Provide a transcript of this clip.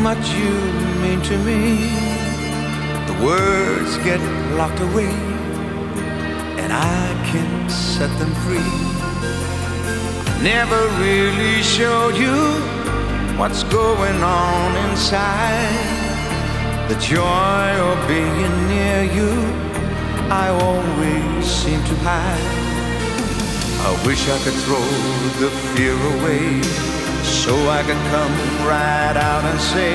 much you mean to me. The words get locked away, and I can't set them free. Never really showed you what's going on inside. The joy of being near you, I always seem to hide. I wish I could throw the fear away, so I could come right out and say,